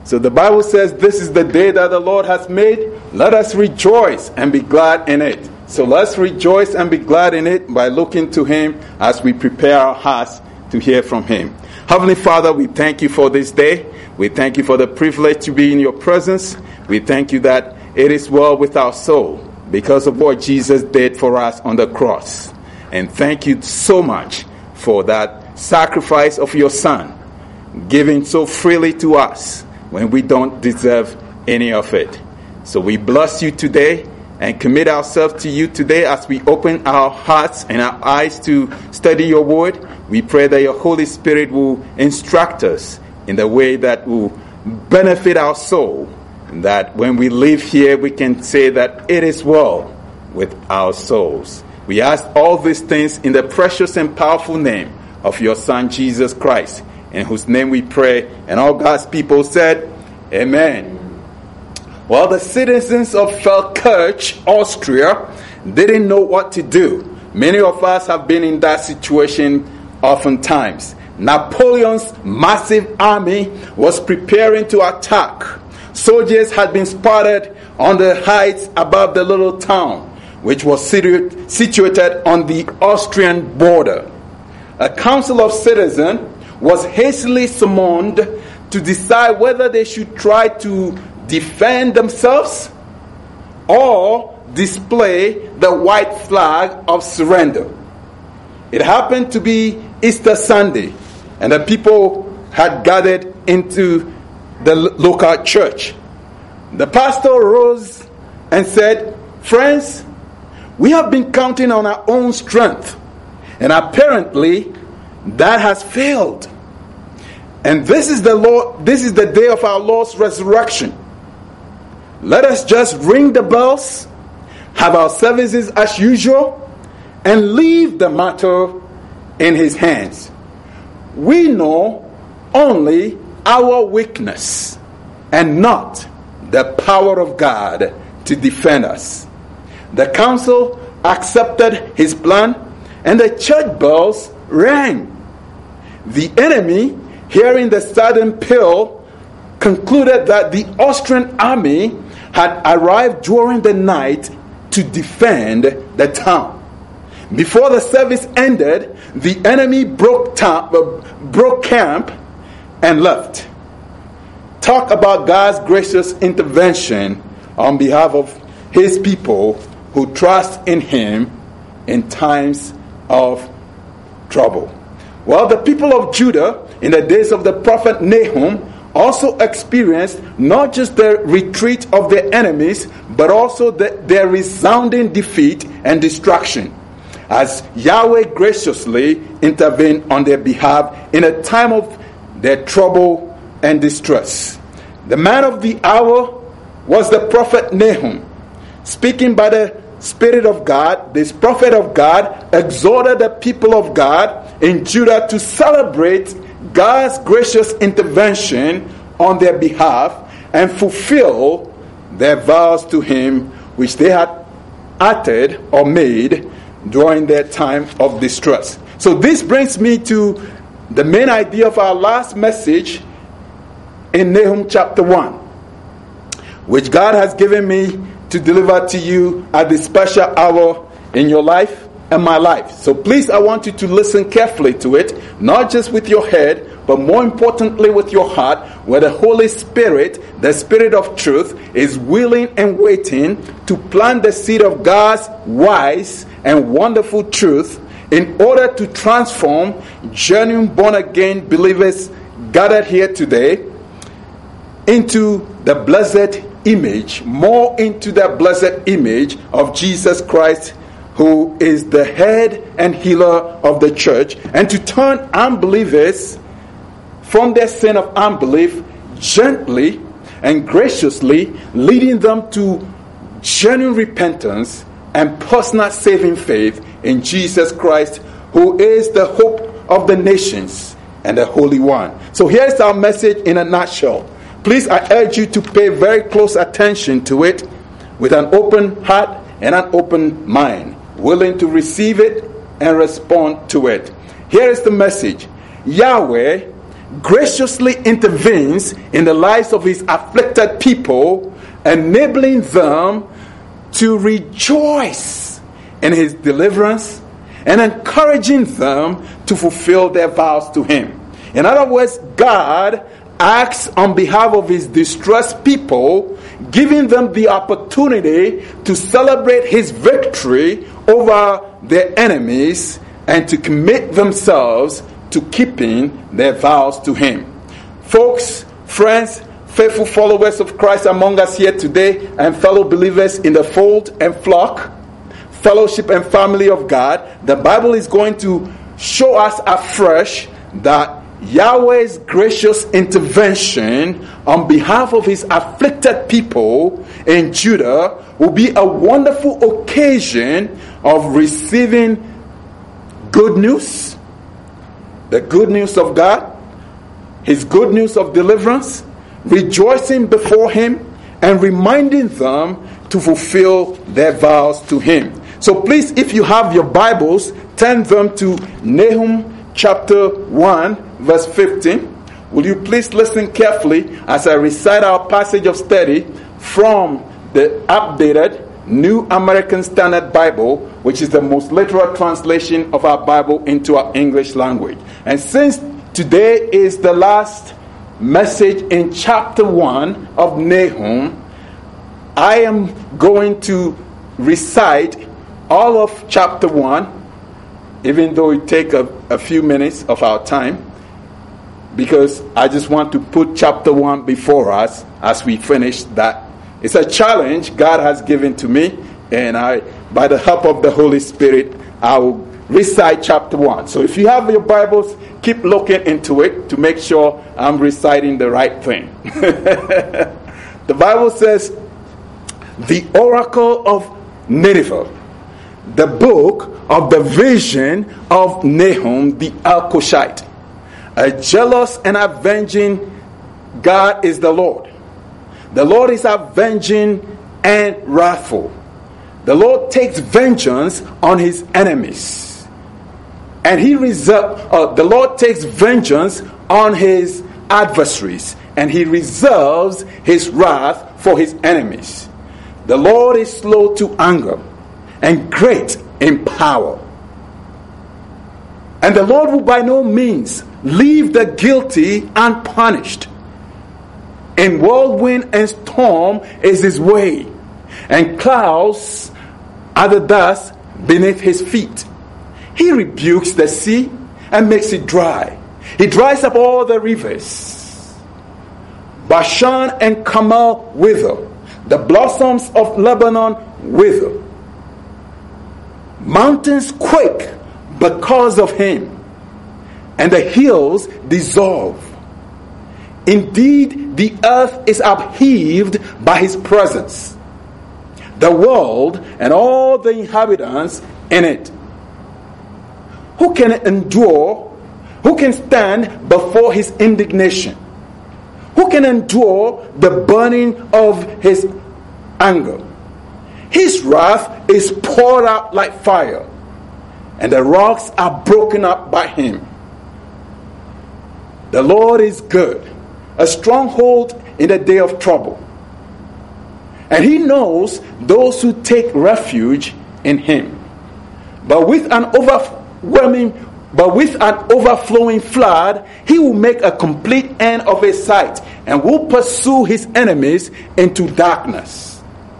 So the Bible says, this is the day that the Lord has made. Let us rejoice and be glad in it. So let's rejoice and be glad in it by looking to Him as we prepare our hearts to hear from Him. Heavenly Father, we thank you for this day. We thank you for the privilege to be in your presence. We thank you that it is well with our soul because of what Jesus did for us on the cross. And thank you so much for that sacrifice of your Son, giving so freely to us when we don't deserve any of it. So we bless you today and commit ourselves to you today as we open our hearts and our eyes to study your word. We pray that your Holy Spirit will instruct us in the way that will benefit our soul, that when we leave here we can say that it is well with our souls. We ask all these things in the precious and powerful name of your Son Jesus Christ, in whose name we pray, and all God's people said, Amen. Well, the citizens of Feldkirch, Austria, didn't know what to do. Many of us have been in that situation oftentimes. Napoleon's massive army was preparing to attack. Soldiers had been spotted on the heights above the little town, which was situated on the Austrian border. A council of citizens was hastily summoned to decide whether they should try to defend themselves or display the white flag of surrender. It happened to be Easter Sunday, and the people had gathered into the local church. The pastor rose and said, "Friends, we have been counting on our own strength, and apparently that has failed. And this is the day of our Lord's resurrection. Let us just ring the bells, have our services as usual, and leave the matter in His hands. We know only our weakness and not the power of God to defend us." The council accepted his plan, and the church bells rang. The enemy, hearing the sudden peal, concluded that the Austrian army had arrived during the night to defend the town. Before the service ended, the enemy broke camp and left. Talk about God's gracious intervention on behalf of His people who trust in Him in times of trouble. Well, the people of Judah in the days of the prophet Nahum also experienced not just the retreat of their enemies, but also their resounding defeat and destruction, as Yahweh graciously intervened on their behalf in a time of their trouble and distress. The man of the hour was the prophet Nahum. Speaking by the Spirit of God, this prophet of God exhorted the people of God in Judah to celebrate God's gracious intervention on their behalf and fulfill their vows to Him which they had uttered or made during their time of distress. So this brings me to the main idea of our last message in Nahum chapter 1, which God has given me to deliver to you at this special hour in your life and my life. So please, I want you to listen carefully to it, not just with your head, but more importantly with your heart, where the Holy Spirit, the Spirit of truth, is willing and waiting to plant the seed of God's wise and wonderful truth in order to transform genuine born-again believers gathered here today into the blessed image, more into the blessed image of Jesus Christ, who is the head and healer of the church, and to turn unbelievers from their sin of unbelief gently and graciously, leading them to genuine repentance and personal saving faith in Jesus Christ, who is the hope of the nations and the Holy One. So here's our message in a nutshell. Please, I urge you to pay very close attention to it with an open heart and an open mind, willing to receive it and respond to it. Here is the message. Yahweh, graciously intervenes in the lives of his afflicted people, enabling them to rejoice in his deliverance and encouraging them to fulfill their vows to him. In other words, God acts on behalf of his distressed people, giving them the opportunity to celebrate his victory over their enemies and to commit themselves to keeping their vows to him. Folks, friends, faithful followers of Christ among us here today, and fellow believers in the fold and flock, fellowship and family of God, the Bible is going to show us afresh that Yahweh's gracious intervention on behalf of his afflicted people in Judah will be a wonderful occasion of receiving good news, the good news of God, his good news of deliverance, rejoicing before him, and reminding them to fulfill their vows to him. So please, if you have your Bibles, turn them to Nahum chapter 1, verse 15. Will you please listen carefully as I recite our passage of study from the updated New American Standard Bible, which is the most literal translation of our Bible into our English language. And since today is the last message in chapter 1 of Nahum, I am going to recite all of chapter 1, even though it take a few minutes of our time, because I just want to put chapter 1 before us as we finish that. It's a challenge God has given to me, and by the help of the Holy Spirit, I will recite chapter 1. So if you have your Bibles, keep looking into it to make sure I'm reciting the right thing. The Bible says, the oracle of Nineveh, the book of the vision of Nahum the Elkoshite. A jealous and avenging God is the Lord. The Lord is avenging and wrathful. The Lord takes vengeance on his enemies. And the Lord takes vengeance on his adversaries. And he reserves his wrath for his enemies. The Lord is slow to anger and great in power. And the Lord will by no means leave the guilty unpunished. In whirlwind and storm is his way, and clouds are the dust beneath his feet. He rebukes the sea and makes it dry. He dries up all the rivers. Bashan and Carmel wither. The blossoms of Lebanon wither. Mountains quake because of him, and the hills dissolve. Indeed, the earth is upheaved by his presence, the world and all the inhabitants in it. Who can endure? Who can stand before his indignation? Who can endure the burning of his anger? His wrath is poured out like fire, and the rocks are broken up by him. The Lord is good, a stronghold in the day of trouble. And he knows those who take refuge in him. But with an overflowing flood, he will make a complete end of his sight and will pursue his enemies into darkness.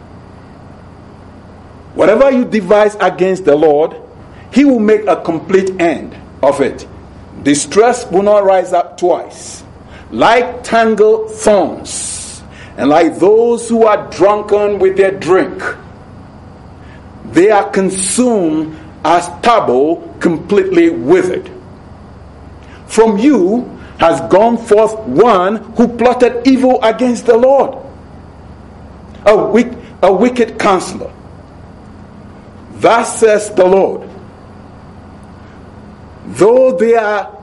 Whatever you devise against the Lord, he will make a complete end of it. Distress will not rise up twice. Like tangled thorns, and like those who are drunken with their drink, they are consumed as stubble, completely withered. From you has gone forth one who plotted evil against the Lord, a wicked counselor. Thus says the Lord, though they are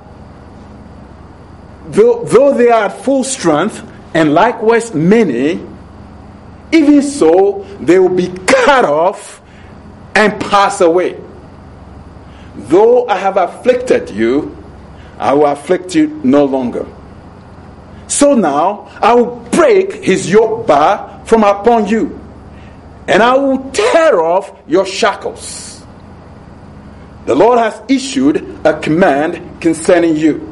at full strength, and likewise many, even so they will be cut off and pass away. Though I have afflicted you, I will afflict you no longer. So now I will break his yoke bar from upon you, and I will tear off your shackles. The Lord has issued a command concerning you.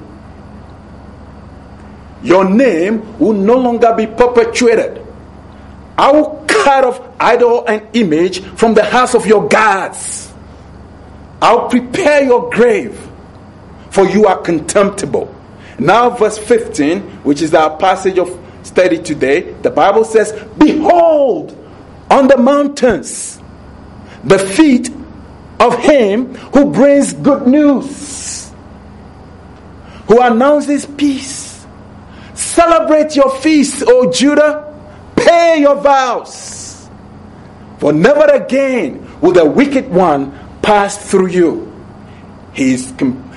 Your name will no longer be perpetuated. I will cut off idol and image from the house of your gods. I'll prepare your grave, for you are contemptible. Now verse 15, which is our passage of study today, the Bible says, behold, on the mountains, the feet of him who brings good news, who announces peace. Celebrate your feast, O Judah. Pay your vows. For never again will the wicked one pass through you. He's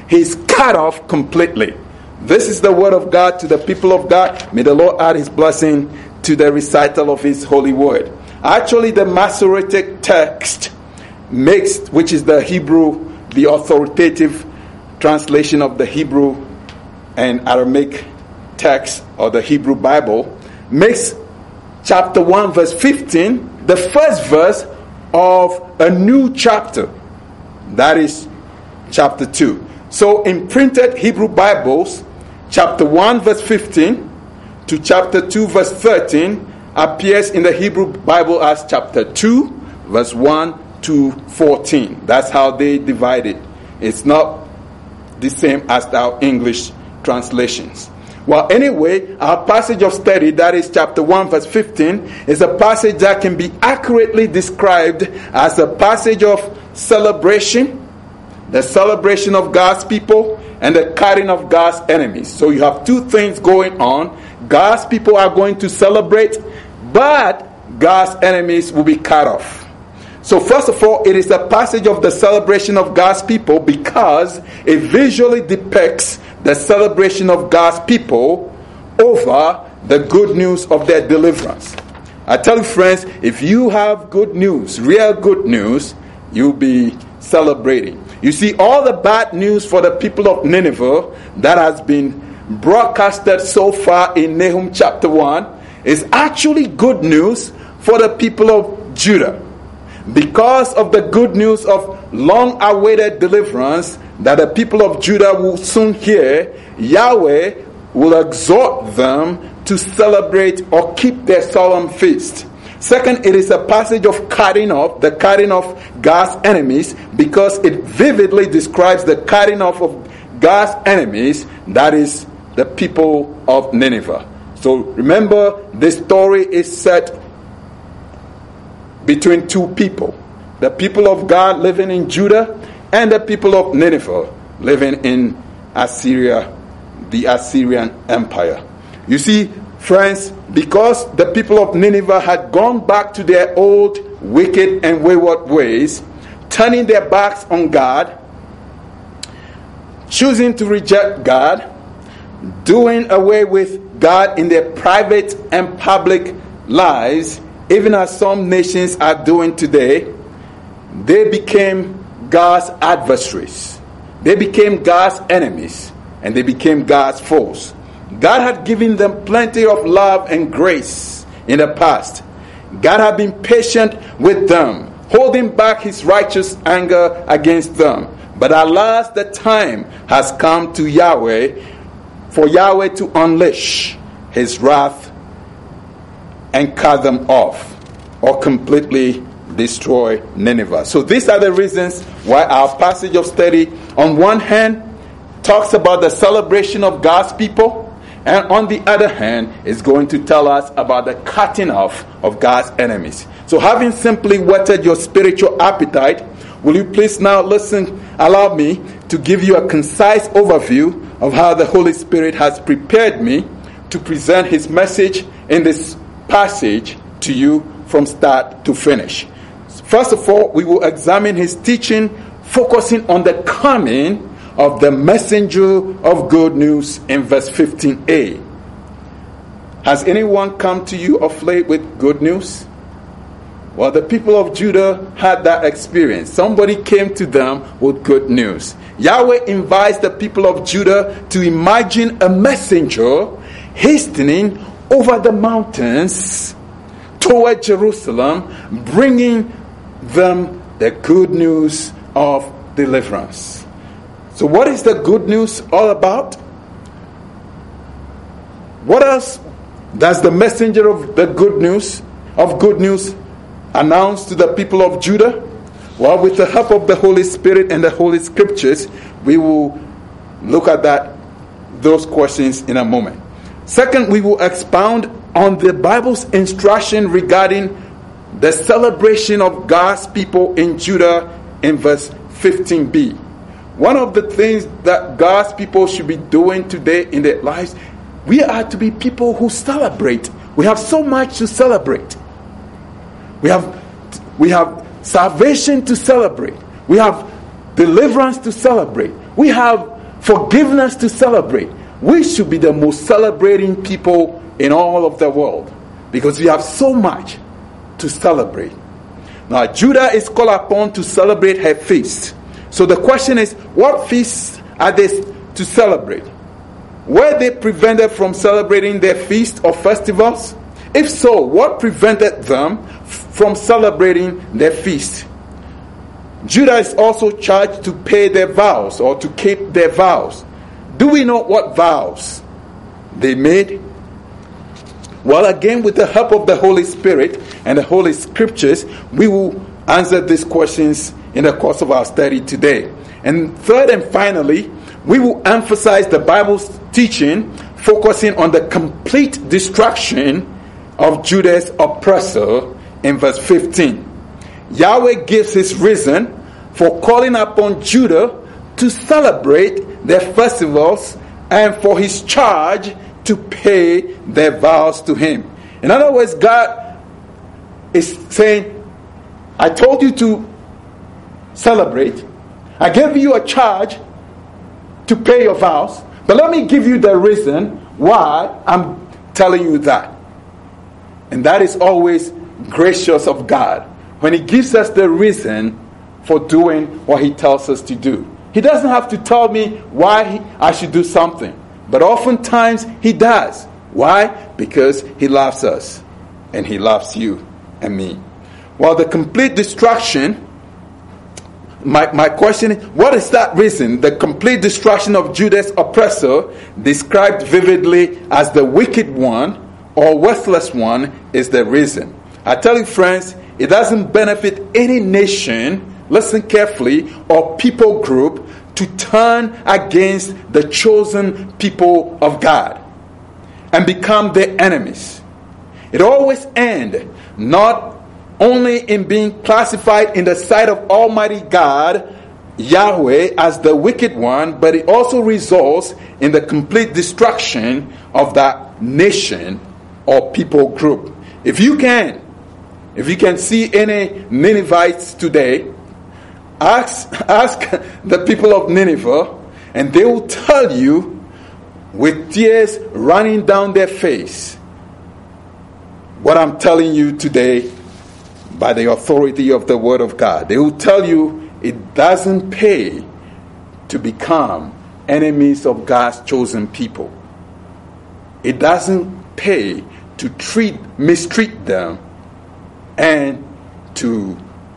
cut off completely. This is the word of God to the people of God. May the Lord add his blessing to the recital of his holy word. Actually, the Masoretic text mixed, which is the Hebrew, the authoritative translation of the Hebrew and Aramaic text, or the Hebrew Bible, makes chapter 1 verse 15 the first verse of a new chapter. That is chapter 2. So in printed Hebrew Bibles, chapter 1 verse 15 to chapter 2 verse 13 appears in the Hebrew Bible as chapter 2 verse 1 to 14. That's how they divide it. It's not the same as our English translations. Well, anyway, our passage of study, that is chapter 1 verse 15, is a passage that can be accurately described as a passage of celebration, the celebration of God's people, and the cutting of God's enemies. So you have two things going on. God's people are going to celebrate, but God's enemies will be cut off. So first of all, it is a passage of the celebration of God's people because it visually depicts the celebration of God's people over the good news of their deliverance. I tell you, friends, if you have good news, real good news, you'll be celebrating. You see, all the bad news for the people of Nineveh that has been broadcasted so far in Nahum chapter 1 is actually good news for the people of Judah. Because of the good news of long-awaited deliverance that the people of Judah will soon hear, Yahweh will exhort them to celebrate or keep their solemn feast. Second, it is a passage of the cutting off God's enemies, because it vividly describes the cutting off of God's enemies, that is the people of Nineveh. So remember, this story is set between two people. The people of God living in Judah and the people of Nineveh living in Assyria, the Assyrian Empire. You see, friends, because the people of Nineveh had gone back to their old wicked and wayward ways, turning their backs on God, choosing to reject God, doing away with God in their private and public lives, even as some nations are doing today, they became God's adversaries. They became God's enemies, and they became God's foes. God had given them plenty of love and grace in the past. God had been patient with them, holding back his righteous anger against them. But alas, the time has come to Yahweh, for Yahweh to unleash his wrath and cut them off, or completely destroy Nineveh. So these are the reasons why our passage of study, on one hand, talks about the celebration of God's people, and on the other hand, is going to tell us about the cutting off of God's enemies. So having simply whetted your spiritual appetite, will you please now allow me to give you a concise overview of how the Holy Spirit has prepared me to present his message in this passage to you from start to finish. First of all, we will examine his teaching, focusing on the coming of the messenger of good news in verse 15a. Has anyone come to you of late with good news? Well, the people of Judah had that experience. Somebody came to them with good news. Yahweh invites the people of Judah to imagine a messenger hastening over the mountains toward Jerusalem, bringing them the good news of deliverance. So what is the good news all about? What else does the messenger of the good news announce to the people of Judah? Well, with the help of the Holy Spirit and the Holy Scriptures, we will look at those questions in a moment. Second, we will expound on the Bible's instruction regarding the celebration of God's people in Judah in verse 15b. One of the things that God's people should be doing today in their lives, we are to be people who celebrate. We have so much to celebrate. We have salvation to celebrate. We have deliverance to celebrate. We have forgiveness to celebrate. We should be the most celebrating people in all of the world because we have so much to celebrate. Now, Judah is called upon to celebrate her feast. So the question is, what feasts are they to celebrate? Were they prevented from celebrating their feast or festivals? If so, what prevented them from celebrating their feast? Judah is also charged to pay their vows or to keep their vows. Do we know what vows they made? Well, again, with the help of the Holy Spirit and the Holy Scriptures, we will answer these questions in the course of our study today. And third and finally, we will emphasize the Bible's teaching, focusing on the complete destruction of Judah's oppressor in verse 15. Yahweh gives his reason for calling upon Judah to celebrate their festivals and for his charge to pay their vows to him. In other words, God is saying, I told you to celebrate. I gave you a charge to pay your vows. But let me give you the reason why I'm telling you that. And that is always gracious of God. When he gives us the reason for doing what he tells us to do. He doesn't have to tell me why I should do something. But oftentimes he does. Why? Because he loves us. And he loves you and me. Well, the complete destruction, my question is, what is that reason? The complete destruction of Judah's oppressor, described vividly as the wicked one or worthless one, is the reason. I tell you, friends, it doesn't benefit any nation, listen carefully, or people group to turn against the chosen people of God and become their enemies. It always ends not only in being classified in the sight of Almighty God, Yahweh, as the wicked one, but it also results in the complete destruction of that nation or people group. If you can see any Ninevites today, ask the people of Nineveh, and they will tell you with tears running down their face what I'm telling you today by the authority of the Word of God. They will tell you it doesn't pay to become enemies of God's chosen people. It doesn't pay to mistreat them and to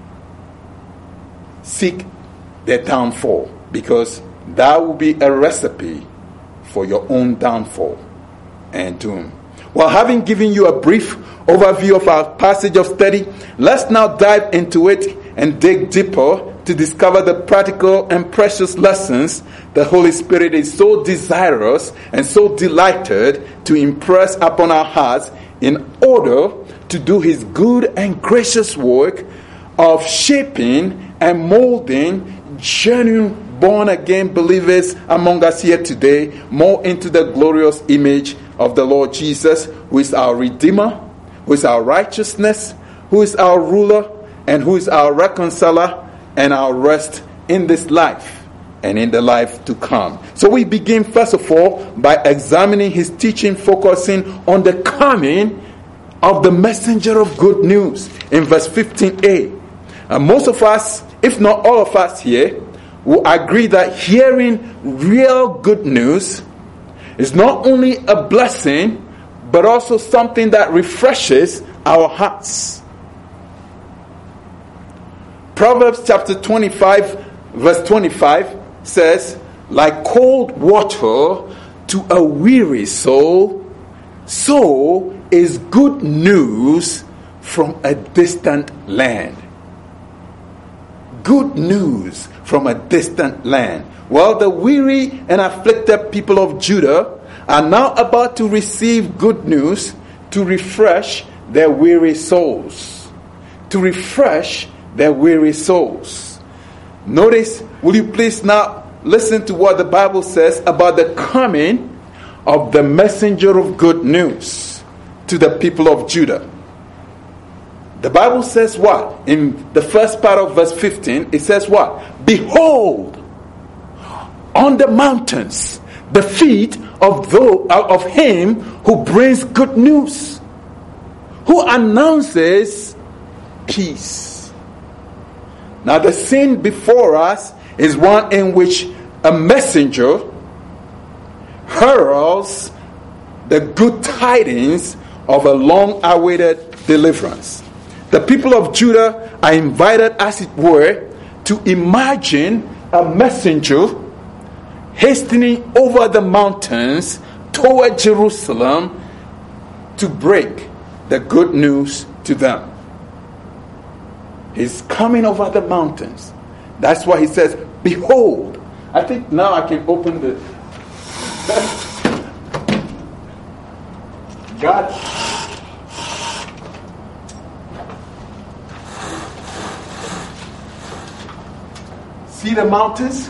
seek their downfall, because that will be a recipe for your own downfall and doom. Well, having given you a brief overview of our passage of study, let's now dive into it and dig deeper to discover the practical and precious lessons the Holy Spirit is so desirous and so delighted to impress upon our hearts in order to do his good and gracious work of shaping and molding genuine born-again believers among us here today more into the glorious image of the Lord Jesus, who is our Redeemer, who is our righteousness, who is our ruler, and who is our reconciler and our rest in this life and in the life to come. So we begin first of all by examining his teaching, focusing on the coming of the messenger of good news in verse 15a. And most of us, if not all of us here, will agree that hearing real good news is not only a blessing, but also something that refreshes our hearts. Proverbs chapter 25, verse 25 says, like cold water to a weary soul, so is good news from a distant land. Good news from a distant land. Well, the weary and afflicted people of Judah are now about to receive good news to refresh their weary souls. To refresh their weary souls. Notice, will you please now listen to what the Bible says about the coming of the messenger of good news to the people of Judah. The Bible says what? In the first part of verse 15, it says what? Behold, on the mountains, the feet of him who brings good news, who announces peace. Now the scene before us is one in which a messenger heralds the good tidings of a long-awaited deliverance. The people of Judah are invited, as it were, to imagine a messenger hastening over the mountains toward Jerusalem to break the good news to them. He's coming over the mountains. That's why he says, behold. I think now I can open the... God... See the mountains?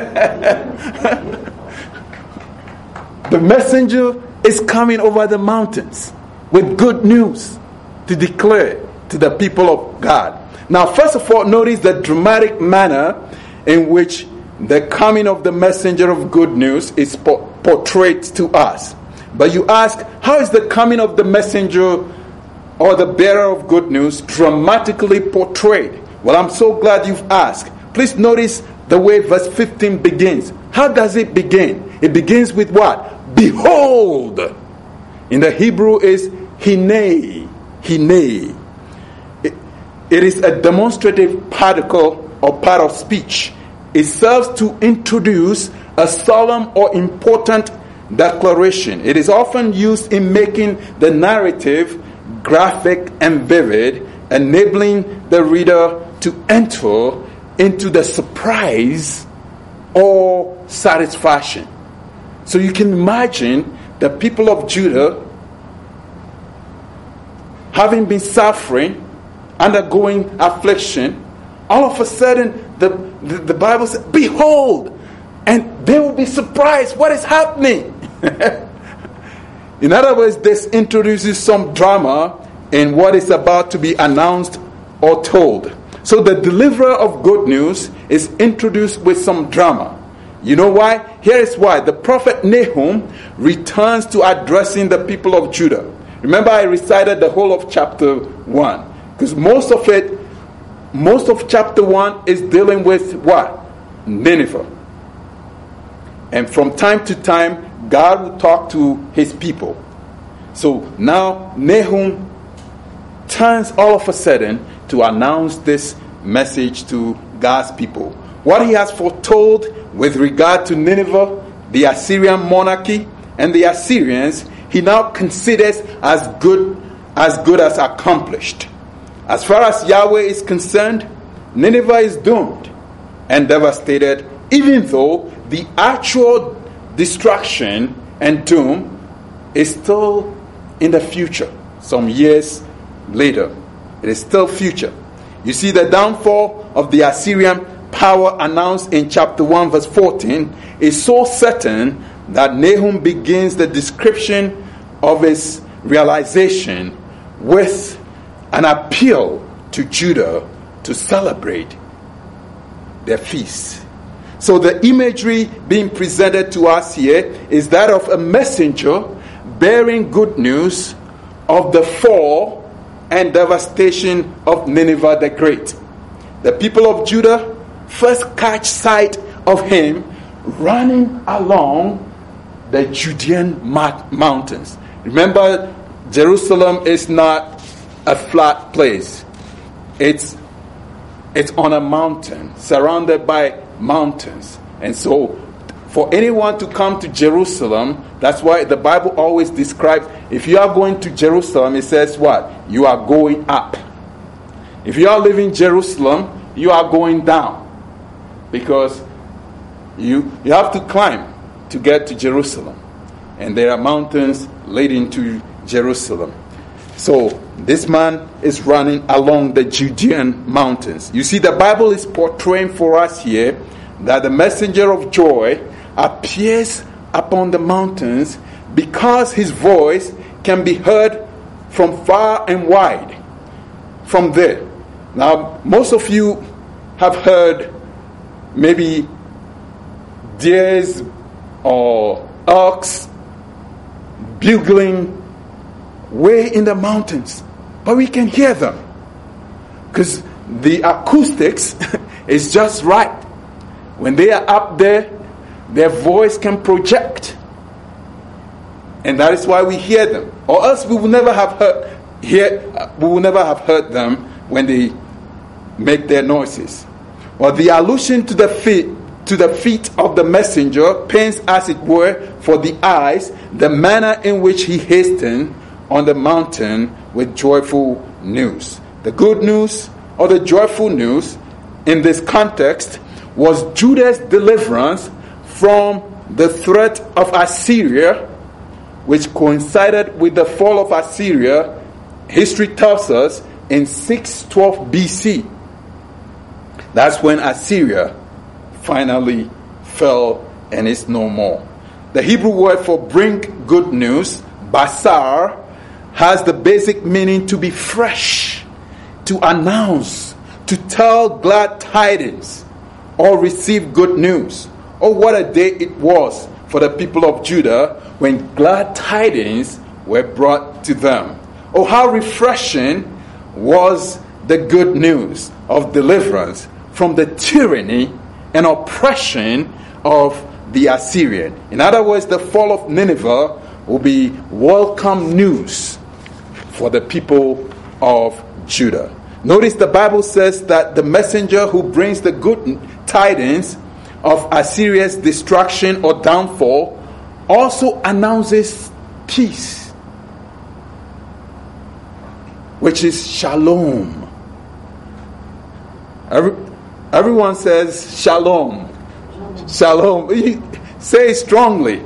The messenger is coming over the mountains with good news to declare to the people of God. Now, first of all, notice the dramatic manner in which the coming of the messenger of good news is portrayed to us. But you ask, how is the coming of the messenger or the bearer of good news dramatically portrayed? Well, I'm so glad you've asked. Please notice the way verse 15 begins. How does it begin? It begins with what? Behold. In the Hebrew is hinei. Hinei. It is a demonstrative particle or part of speech. It serves to introduce a solemn or important declaration. It is often used in making the narrative graphic and vivid, enabling the reader to enter into the surprise or satisfaction. So you can imagine the people of Judah having been suffering, undergoing affliction. All of a sudden, the Bible says, behold, and they will be surprised. What is happening? In other words, this introduces some drama in what is about to be announced or told. So the deliverer of good news is introduced with some drama. You know why? Here is why. The prophet Nahum returns to addressing the people of Judah. Remember, I recited the whole of chapter 1. Because most of chapter 1 is dealing with what? Nineveh. And from time to time, God will talk to his people. So now Nahum turns all of a sudden to announce this message to God's people. What he has foretold with regard to Nineveh, the Assyrian monarchy, and the Assyrians, he now considers as good as accomplished. As far as Yahweh is concerned, Nineveh is doomed and devastated, even though the actual destruction and doom is still in the future, some years later. It is still future. You see, the downfall of the Assyrian power announced in chapter 1 verse 14 is so certain that Nahum begins the description of its realization with an appeal to Judah to celebrate their feast. So the imagery being presented to us here is that of a messenger bearing good news of the fall and devastation of Nineveh the Great. The people of Judah first catch sight of him running along the Judean mountains. Remember, Jerusalem is not a flat place. It's on a mountain, surrounded by mountains. And so, for anyone to come to Jerusalem, that's why the Bible always describes, if you are going to Jerusalem, it says what? You are going up. If you are leaving Jerusalem, you are going down. Because you have to climb to get to Jerusalem. And there are mountains leading to Jerusalem. So this man is running along the Judean mountains. You see, the Bible is portraying for us here that the messenger of joy appears upon the mountains because his voice can be heard from far and wide from there. Now, most of you have heard maybe deers or elks bugling way in the mountains, but we can hear them because the acoustics is just right. When they are up there, their voice can project, and that is why we hear them. Or else we will never have heard them when they make their noises. Or the allusion to the feet of the messenger paints, as it were, for the eyes the manner in which he hastened on the mountain with joyful news. The good news or the joyful news in this context was Judah's deliverance from the threat of Assyria, which coincided with the fall of Assyria. History tells us in 612 BC. That's when Assyria finally fell and is no more. The Hebrew word for bring good news, basar, has the basic meaning to be fresh, to announce, to tell glad tidings, or receive good news. Oh, what a day it was for the people of Judah when glad tidings were brought to them. Oh, how refreshing was the good news of deliverance from the tyranny and oppression of the Assyrian. In other words, the fall of Nineveh will be welcome news for the people of Judah. Notice the Bible says that the messenger who brings the good tidings of Assyria's destruction or downfall also announces peace, which is shalom. Everyone says shalom. Shalom. Say it strongly.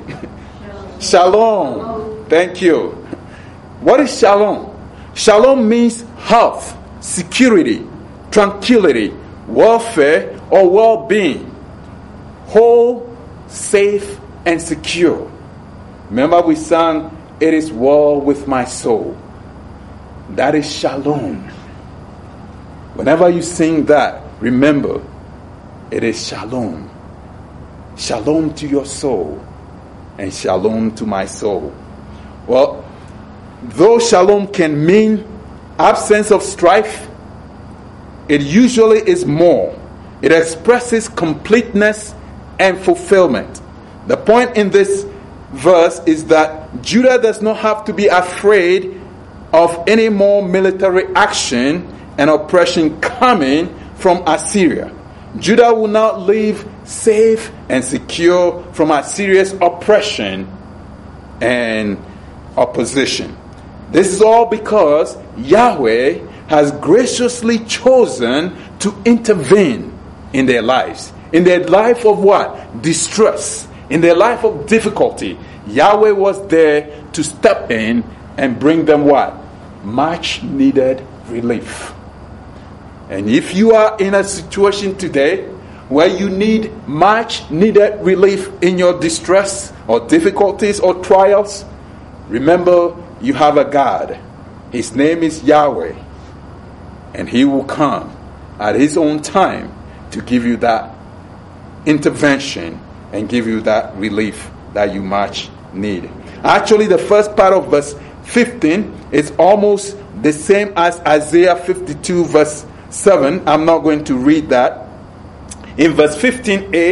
Shalom. Thank you. What is shalom? Shalom means health, security, tranquility, welfare, or well-being. Whole, safe, and secure. Remember we sang, "It is well with my soul." That is shalom. Whenever you sing that, remember, it is shalom. Shalom to your soul, and shalom to my soul. Well, though shalom can mean absence of strife, it usually is more. It expresses completeness and fulfillment. The point in this verse is that Judah does not have to be afraid of any more military action and oppression coming from Assyria. Judah will now live safe and secure from Assyria's oppression and opposition. This is all because Yahweh has graciously chosen to intervene in their lives. In their life of what? Distress. In their life of difficulty. Yahweh was there to step in and bring them what? Much needed relief. And if you are in a situation today where you need much needed relief in your distress or difficulties or trials, remember you have a God. His name is Yahweh. And He will come at His own time to give you that intervention and give you that relief that you much need. Actually, the first part of verse 15 is almost the same as Isaiah 52 verse 7. I'm not going to read that. In verse 15a,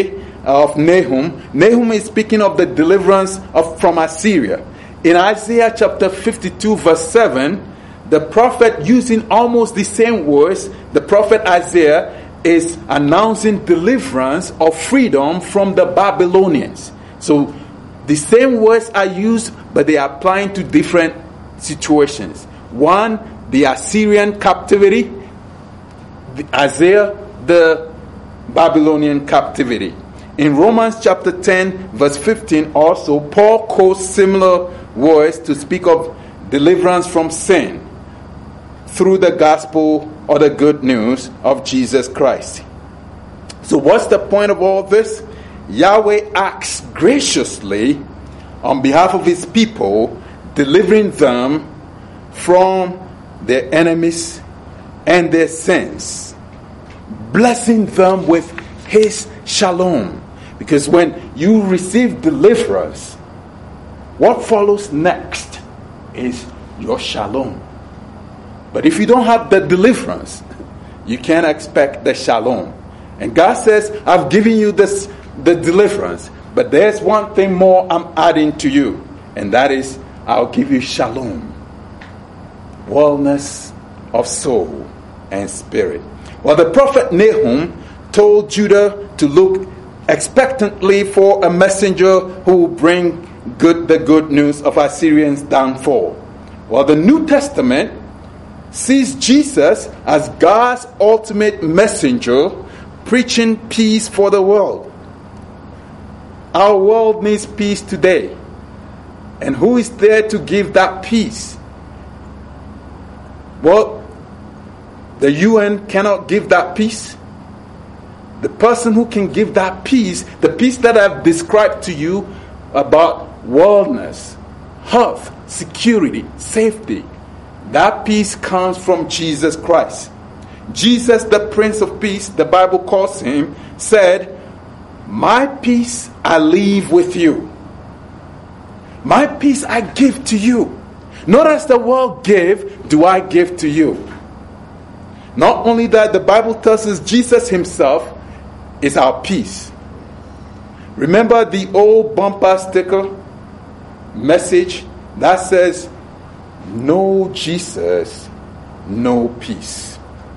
of Nahum. Nahum is speaking of the deliverance from Assyria. In Isaiah chapter 52 verse 7, the prophet, using almost the same words, the prophet Isaiah is announcing deliverance or freedom from the Babylonians. So the same words are used, but they are applying to different situations. One, the Assyrian captivity. Isaiah, the Babylonian captivity. In Romans chapter 10 verse 15 also, Paul quotes similar words to speak of deliverance from sin through the gospel or the good news of Jesus Christ. So what's the point of all this? Yahweh acts graciously on behalf of his people, delivering them from their enemies and their sins, blessing them with his shalom. Because when you receive deliverance, what follows next is your shalom. But if you don't have the deliverance, you can't expect the shalom. And God says, I've given you the deliverance, but there's one thing more I'm adding to you, and that is, I'll give you shalom, wellness of soul and spirit. Well, the prophet Nahum told Judah to look expectantly for a messenger who will bring the good news of Assyrians' downfall. Well, the New Testament sees Jesus as God's ultimate messenger, preaching peace for the world. Our world needs peace today. And who is there to give that peace? Well, the UN cannot give that peace. The person who can give that peace, the peace that I've described to you about wellness, health, security, safety, that peace comes from Jesus Christ. Jesus, the Prince of Peace, the Bible calls him, said, my peace I leave with you. My peace I give to you. Not as the world gave, do I give to you. Not only that, the Bible tells us Jesus himself is our peace. Remember the old bumper sticker message that says, no Jesus, no peace.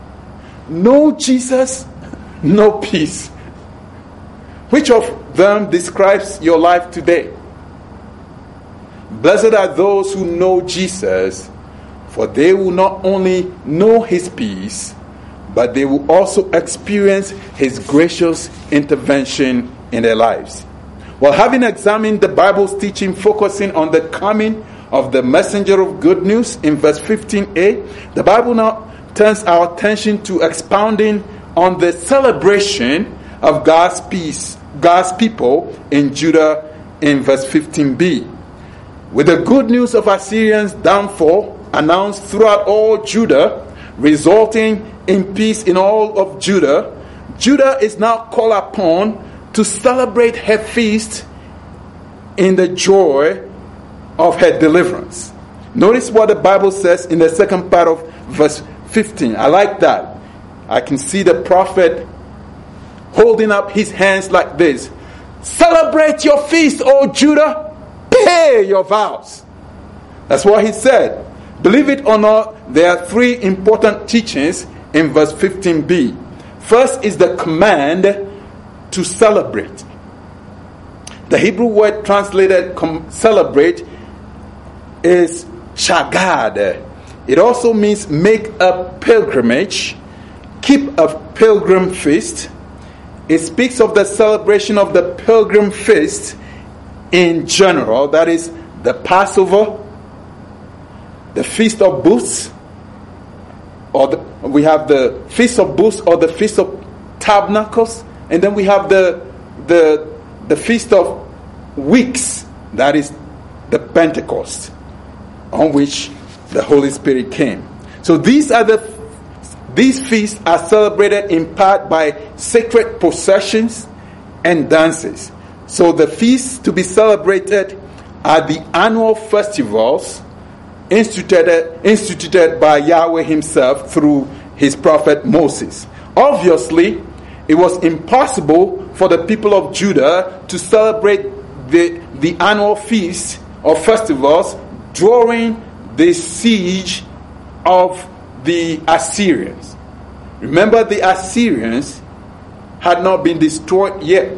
No Jesus, no peace. Which of them describes your life today? Blessed are those who know Jesus, for they will not only know his peace, but they will also experience his gracious intervention in their lives. Well, having examined the Bible's teaching focusing on the coming of the messenger of good news in verse 15a, the Bible now turns our attention to expounding on the celebration of God's peace, God's people in Judah in verse 15b. With the good news of Assyrians' downfall announced throughout all Judah, resulting in peace in all of Judah, Judah is now called upon to celebrate her feast in the joy of her deliverance. Notice what the Bible says in the second part of verse 15. I like that. I can see the prophet holding up his hands like this. Celebrate your feast, O Judah. Pay your vows. That's what he said. Believe it or not, there are three important teachings in verse 15b. First is the command to celebrate. The Hebrew word translated celebrate is shagad. It also means make a pilgrimage, keep a pilgrim feast. It speaks of the celebration of the pilgrim feast in general, that is the Passover, the Feast of Booths, we have the Feast of Booths or the Feast of Tabernacles, and then we have the Feast of Weeks, that is the Pentecost, on which the Holy Spirit came. So these feasts are celebrated in part by sacred processions and dances. So the feasts to be celebrated are the annual festivals instituted by Yahweh himself through his prophet Moses. Obviously, it was impossible for the people of Judah to celebrate the annual feast or festivals during the siege of the Assyrians. Remember, the Assyrians had not been destroyed yet.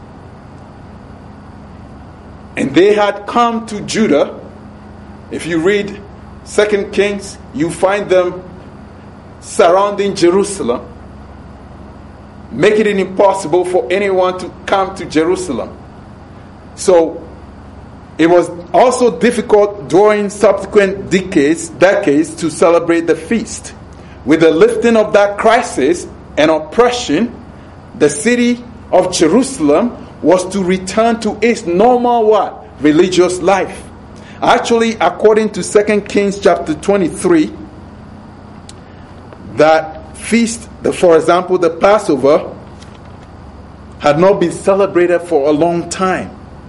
And they had come to Judah. If you read 2 Kings, you find them surrounding Jerusalem, making it impossible for anyone to come to Jerusalem. So it was also difficult during subsequent decades to celebrate the feast. With the lifting of that crisis and oppression, the city of Jerusalem was to return to its normal what? Religious life. Actually, according to 2 Kings chapter 23, that feast, for example, the Passover, had not been celebrated for a long time.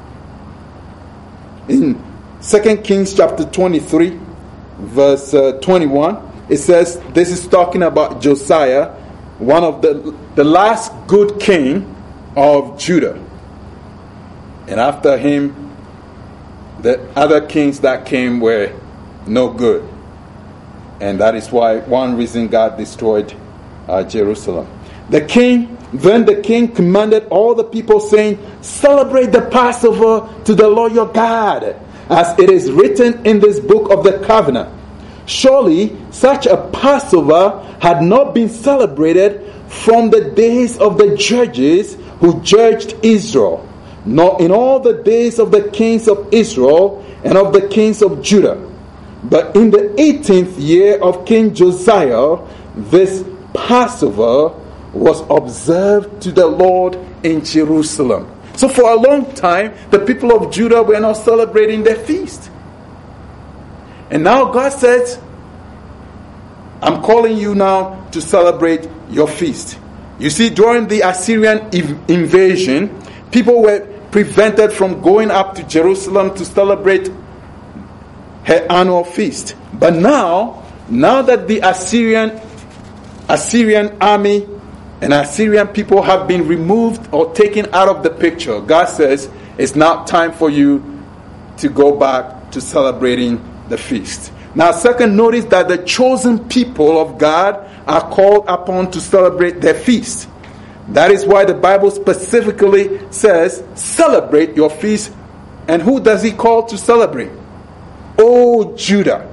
In 2 Kings chapter 23, verse 21, it says, this is talking about Josiah, one of the last good king of Judah. And after him, the other kings that came were no good. And that is why one reason God destroyed Jerusalem. Then the king commanded all the people, saying, celebrate the Passover to the Lord your God, as it is written in this book of the covenant. Surely such a Passover had not been celebrated from the days of the judges who judged Israel, nor in all the days of the kings of Israel and of the kings of Judah. But in the 18th year of King Josiah, this Passover was observed to the Lord in Jerusalem. So for a long time, the people of Judah were not celebrating their feast. And now God says, I'm calling you now to celebrate your feast. You see, during the Assyrian invasion, people were prevented from going up to Jerusalem to celebrate her annual feast. But now that the Assyrian army and Assyrian people have been removed or taken out of the picture, God says it's now time for you to go back to celebrating the feast. Now, second, notice that the chosen people of God are called upon to celebrate their feast. That is why the Bible specifically says, celebrate your feast. And who does he call to celebrate? O Judah.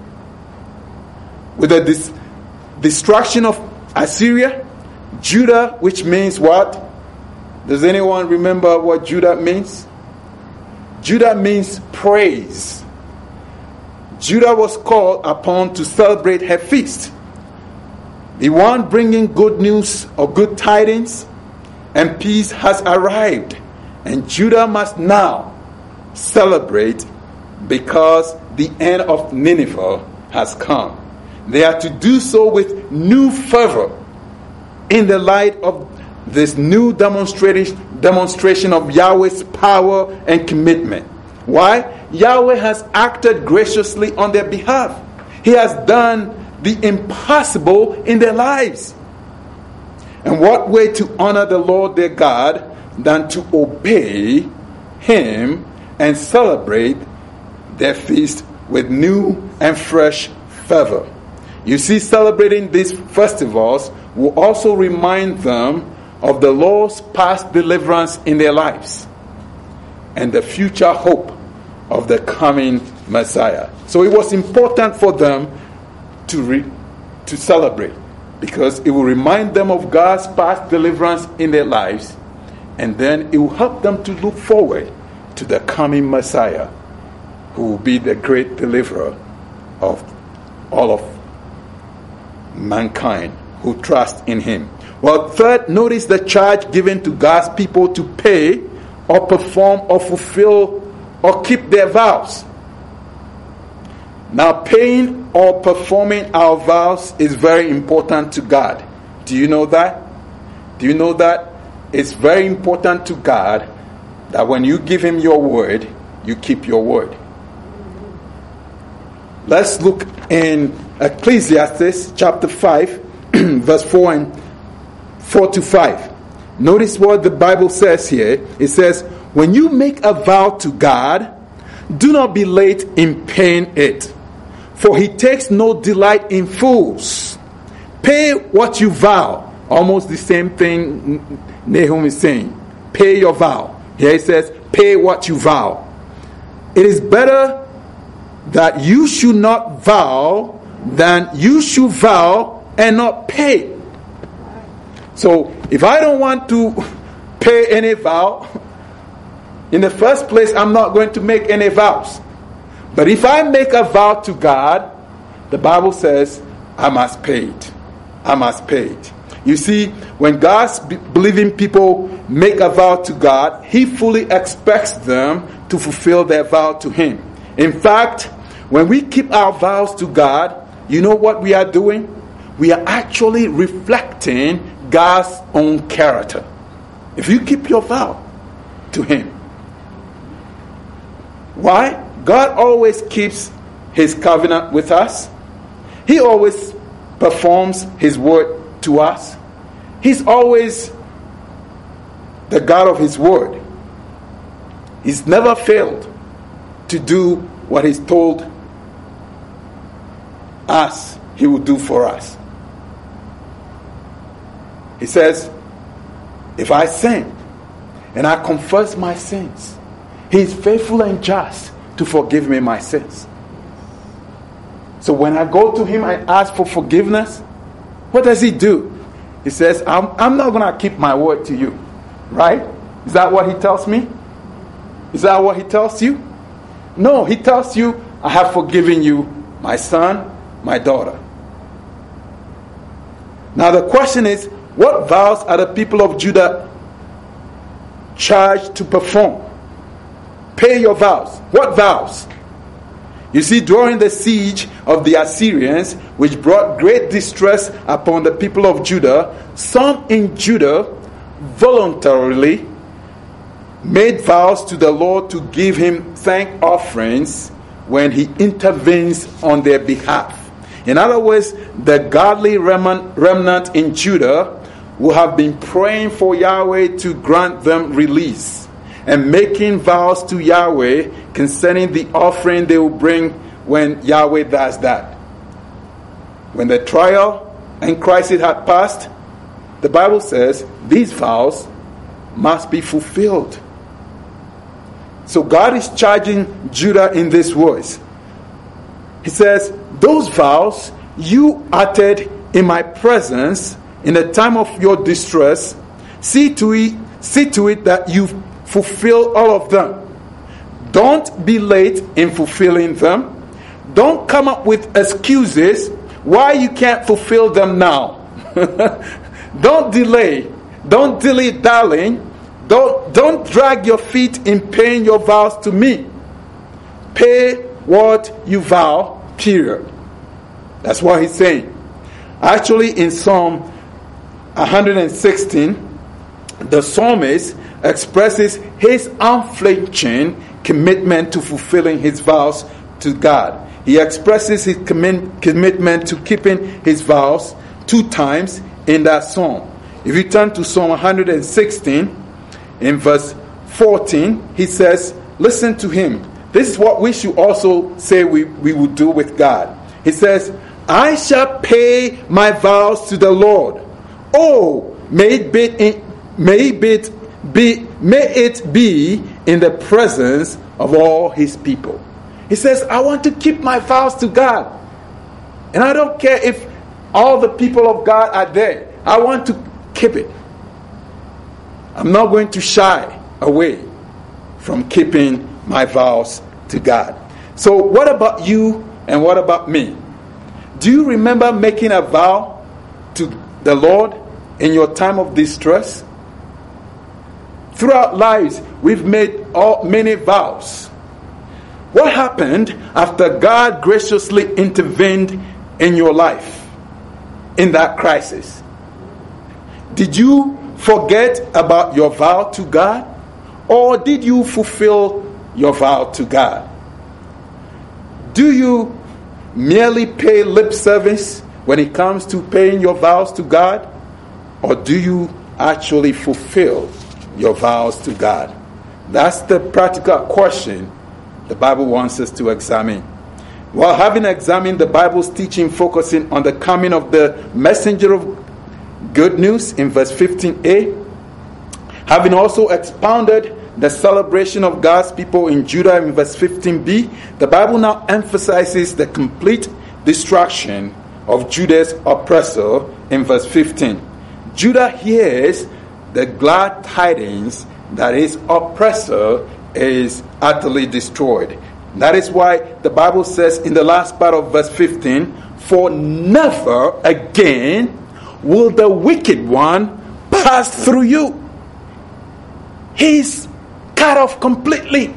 With the destruction of Assyria, Judah, which means what? Does anyone remember what Judah means? Judah means praise. Judah was called upon to celebrate her feast. The one bringing good news or good tidings and peace has arrived. And Judah must now celebrate because the end of Nineveh has come. They are to do so with new fervor in the light of this new demonstration of Yahweh's power and commitment. Why? Yahweh has acted graciously on their behalf. He has done the impossible in their lives. And what way to honor the Lord their God than to obey Him and celebrate their feast with new and fresh fervor. You see, celebrating these festivals will also remind them of the Lord's past deliverance in their lives and the future hope of the coming Messiah. So it was important for them to celebrate, because it will remind them of God's past deliverance in their lives, and then it will help them to look forward to the coming Messiah, who will be the great deliverer of all of mankind who trust in Him. Well, third, notice the charge given to God's people to pay or perform or fulfill or keep their vows. Now, paying or performing our vows is very important to God. Do you know that? Do you know that it's very important to God that when you give Him your word, you keep your word? Let's look in Ecclesiastes chapter 5, verse 4 to 5. Notice what the Bible says here. It says, when you make a vow to God, do not be late in paying it, for he takes no delight in fools. Pay what you vow. Almost the same thing Nahum is saying. Pay your vow. Here it says, pay what you vow. It is better that you should not vow than you should vow and not pay. So if I don't want to pay any vow, in the first place, I'm not going to make any vows. But if I make a vow to God, the Bible says I must pay it. I must pay it. You see, when God's believing people make a vow to God, He fully expects them to fulfill their vow to Him. In fact, when we keep our vows to God, you know what we are doing? We are actually reflecting God's own character. If you keep your vow to Him. Why? God always keeps His covenant with us. He always performs His word to us. He's always the God of His word. He's never failed to do what He's told us He will do for us. He says, if I sin and I confess my sins, He is faithful and just to forgive me my sins. So when I go to Him and ask for forgiveness, what does He do? He says, I'm not going to keep my word to you. Right? Is that what He tells me? Is that what He tells you? No, He tells you, I have forgiven you, my son, my daughter. Now the question is, what vows are the people of Judah charged to perform? Pay your vows. What vows? You see, during the siege of the Assyrians, which brought great distress upon the people of Judah, some in Judah voluntarily made vows to the Lord to give Him thank offerings when He intervenes on their behalf. In other words, the godly remnant in Judah who have been praying for Yahweh to grant them release and making vows to Yahweh concerning the offering they will bring when Yahweh does that. When the trial and crisis had passed, the Bible says these vows must be fulfilled. So God is charging Judah in this voice. He says, those vows you uttered in my presence in the time of your distress, see to it that you fulfill all of them. Don't be late in fulfilling them. Don't come up with excuses why you can't fulfill them now. Don't delay. Don't dilly-dallying. Don't drag your feet in paying your vows to me. Pay what you vow, period. That's what he's saying. Actually, in Psalm 116, the psalmist expresses his unflinching commitment to fulfilling his vows to God. He expresses his commitment to keeping his vows 2 times in that psalm. If you turn to Psalm 116, in verse 14, he says, listen to him. This is what we should also say we would do with God. He says, I shall pay my vows to the Lord. Oh, may it be in the presence of all his people. He says, I want to keep my vows to God. And I don't care if all the people of God are there. I want to keep it. I'm not going to shy away from keeping my vows to God. So what about you and what about me? Do you remember making a vow to the Lord in your time of distress? Throughout lives, we've made many vows. What happened after God graciously intervened in your life in that crisis? Did you forget about your vow to God? Or did you fulfill your vow to God? Do you merely pay lip service when it comes to paying your vows to God? Or do you actually fulfill your vows to God? That's the practical question the Bible wants us to examine. Well, having examined the Bible's teaching focusing on the coming of the messenger of good news in verse 15a, having also expounded the celebration of God's people in Judah in verse 15b, the Bible now emphasizes the complete destruction of Judah's oppressor in verse 15. Judah hears the glad tidings that his oppressor is utterly destroyed. That is why the Bible says in the last part of verse 15, "For never again will the wicked one pass through you." He's cut off completely.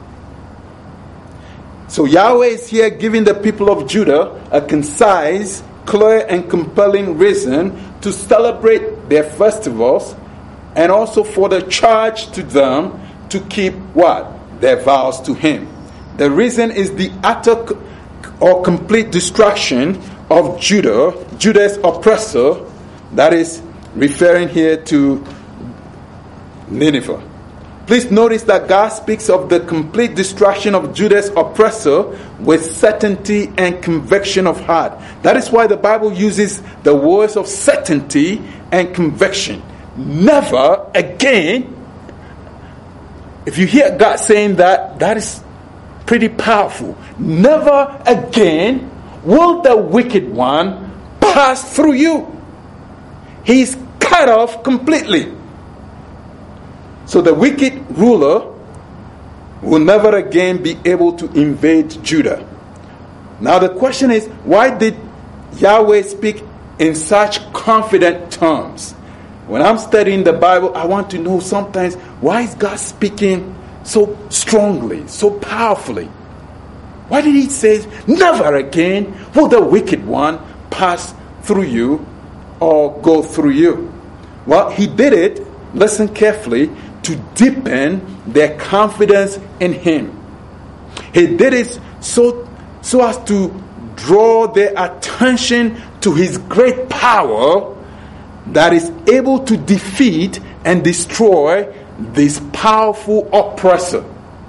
So Yahweh is here giving the people of Judah a concise, clear, and compelling reason to celebrate their festivals, and also for the charge to them to keep what? Their vows to Him. The reason is the utter or complete destruction of Judah's oppressor, that is referring here to Nineveh. Please notice that God speaks of the complete destruction of Judah's oppressor with certainty and conviction of heart. That is why the Bible uses the words of certainty and conviction. Never again. If you hear God saying that, that is pretty powerful. Never again will the wicked one pass through you. He's cut off completely. So the wicked ruler will never again be able to invade Judah. Now the question is, why did Yahweh speak in such confident terms? When I'm studying the Bible, I want to know sometimes, why is God speaking so strongly, so powerfully? Why did He say, never again will the wicked one pass through you or go through you? Well, He did it, listen carefully, to deepen their confidence in Him. He did it so as to draw their attention to His great power that is able to defeat and destroy this powerful oppressor.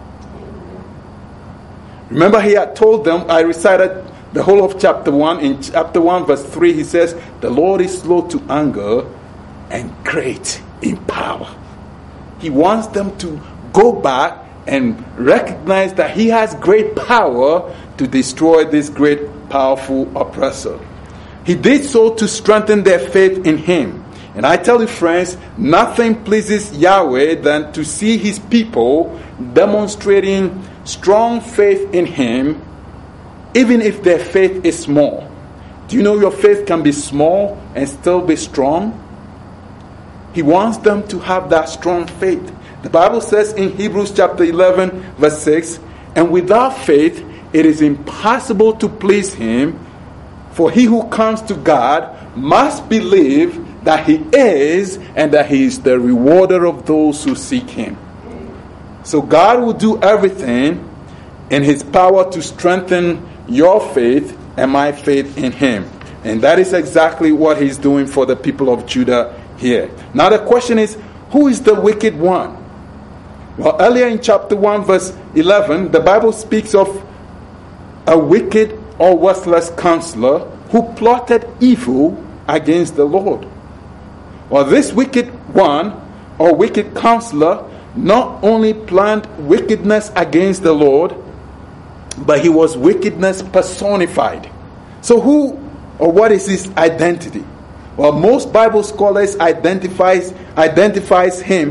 Remember, He had told them, I recited the whole of chapter 1. In chapter 1 verse 3, He says, "The Lord is slow to anger and great in power." He wants them to go back and recognize that He has great power to destroy this great powerful oppressor. He did so to strengthen their faith in Him. And I tell you, friends, nothing pleases Yahweh than to see His people demonstrating strong faith in Him, even if their faith is small. Do you know your faith can be small and still be strong? He wants them to have that strong faith. The Bible says in Hebrews chapter 11 verse 6, "And without faith it is impossible to please Him, for he who comes to God must believe that He is, and that He is the rewarder of those who seek Him." So God will do everything in His power to strengthen your faith and my faith in Him. And that is exactly what He's doing for the people of Judah here. Now the question is, who is the wicked one? Well, earlier in chapter 1 verse 11, the Bible speaks of a wicked or worthless counselor who plotted evil against the Lord. Well, this wicked one or wicked counselor not only planned wickedness against the Lord, but he was wickedness personified. So who or what is his identity? Well, most Bible scholars identify him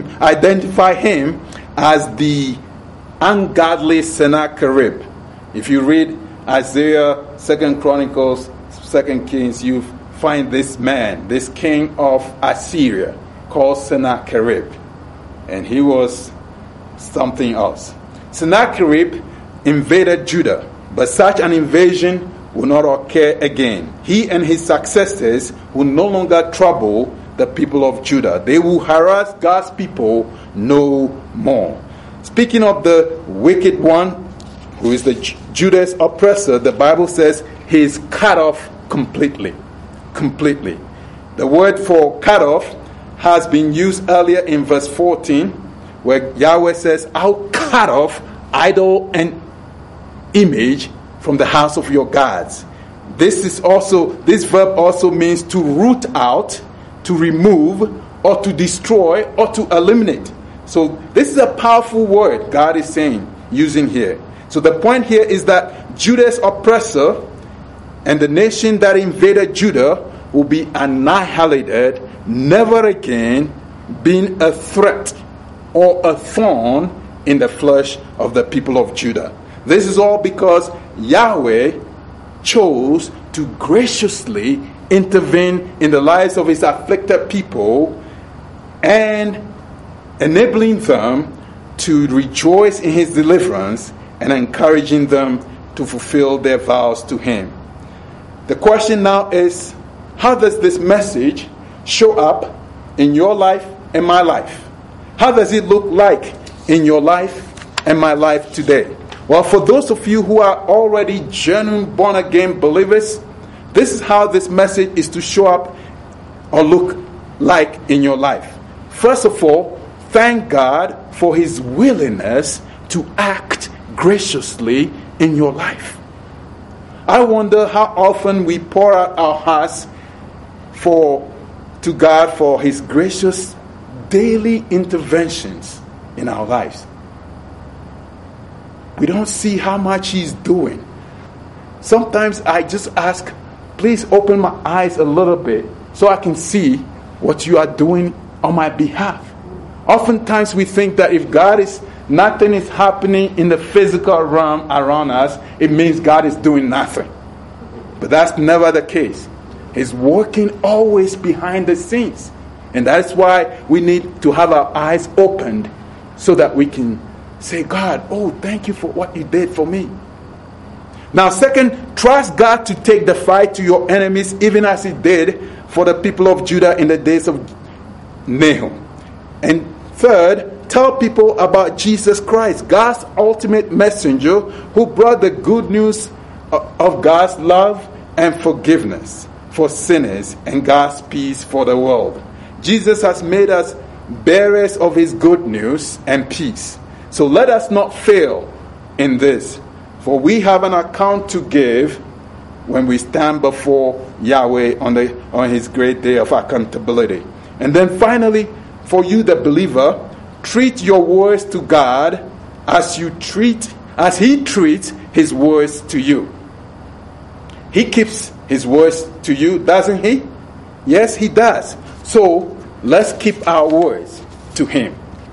as the ungodly Sennacherib. If you read Isaiah, 2 Chronicles, 2 Kings, you find this man, this king of Assyria, called Sennacherib. And he was something else. Sennacherib invaded Judah, but such an invasion will not occur again. He and his successors will no longer trouble the people of Judah. They will harass God's people no more. Speaking of the wicked one, who is the Judah's oppressor, the Bible says he is cut off completely. Completely. The word for cut off has been used earlier in verse 14, where Yahweh says, I'll cut off idol and image from the house of your gods. This verb also means to root out, to remove, or to destroy, or to eliminate. So this is a powerful word God is saying, using here. So the point here is that Judah's oppressor and the nation that invaded Judah will be annihilated, never again being a threat or a thorn in the flesh of the people of Judah. This is all because Yahweh chose to graciously intervene in the lives of his afflicted people and enabling them to rejoice in his deliverance and encouraging them to fulfill their vows to him. The question now is, how does this message show up in your life and my life? How does it look like in your life and my life today? Well, for those of you who are already genuine born-again believers, this is how this message is to show up or look like in your life. First of all, thank God for his willingness to act graciously in your life. I wonder how often we pour out our hearts to God for his gracious daily interventions in our lives. We don't see how much he's doing. Sometimes I just ask, please open my eyes a little bit so I can see what you are doing on my behalf. Oftentimes we think that if nothing is happening in the physical realm around us, it means God is doing nothing. But that's never the case. He's working always behind the scenes. And that's why we need to have our eyes opened so that we can say, God, oh, thank you for what you did for me. Now, second, trust God to take the fight to your enemies, even as he did for the people of Judah in the days of Nahum. And third, tell people about Jesus Christ, God's ultimate messenger, who brought the good news of God's love and forgiveness for sinners and God's peace for the world. Jesus has made us bearers of his good news and peace. So let us not fail in this, for we have an account to give when we stand before Yahweh on his great day of accountability. And then finally, for you the believer, treat your words to God as he treats his words to you. He keeps his words to you, doesn't he? Yes, he does. So let's keep our words to him.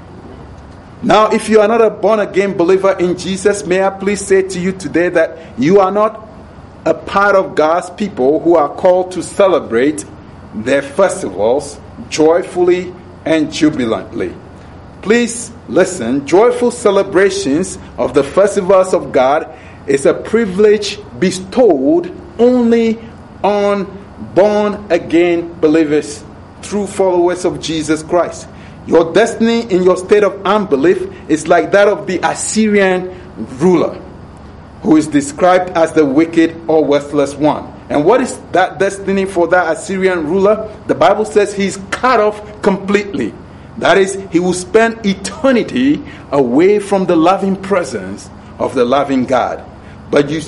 Now, if you are not a born-again believer in Jesus, may I please say to you today that you are not a part of God's people who are called to celebrate their festivals joyfully and jubilantly. Please listen, joyful celebrations of the festivals of God is a privilege bestowed only on born-again believers, true followers of Jesus Christ. Your destiny in your state of unbelief is like that of the Assyrian ruler, who is described as the wicked or worthless one. And what is that destiny for that Assyrian ruler? The Bible says he's cut off completely. That is, he will spend eternity away from the loving presence of the loving God. But you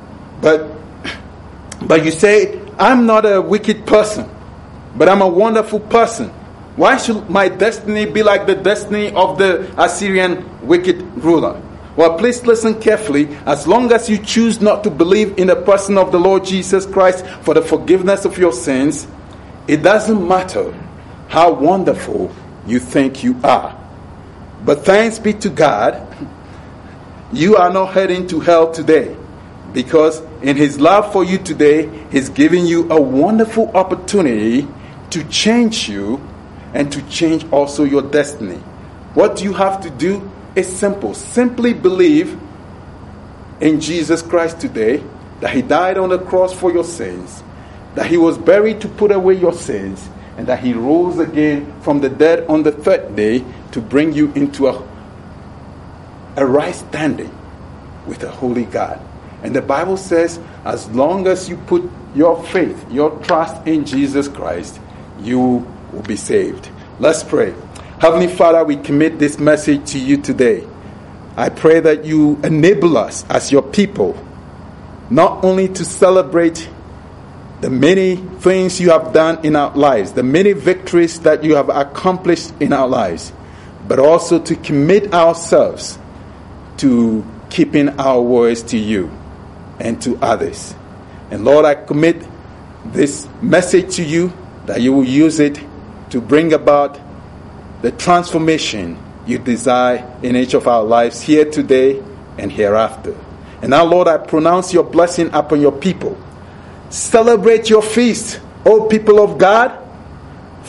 say, I'm not a wicked person, but I'm a wonderful person. Why should my destiny be like the destiny of the Assyrian wicked ruler? Well, please listen carefully. As long as you choose not to believe in the person of the Lord Jesus Christ for the forgiveness of your sins, it doesn't matter how wonderful you think you are. But thanks be to God, you are not heading to hell today, because in his love for you today, he's giving you a wonderful opportunity to change you and to change also your destiny. What you have to do is simple. Simply believe in Jesus Christ today, that he died on the cross for your sins, that he was buried to put away your sins, and that he rose again from the dead on the third day to bring you into a right standing with a holy God. And the Bible says, as long as you put your faith, your trust in Jesus Christ, you will be saved. Let's pray. Heavenly Father, we commit this message to you today. I pray that you enable us as your people, not only to celebrate the many things you have done in our lives, the many victories that you have accomplished in our lives, but also to commit ourselves to keeping our words to you and to others. And Lord, I commit this message to you, that you will use it to bring about the transformation you desire in each of our lives here today and hereafter. And now, Lord, I pronounce your blessing upon your people. Celebrate your feast, O people of God.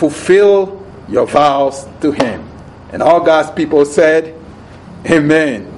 Fulfill your vows to him. And all God's people said, Amen.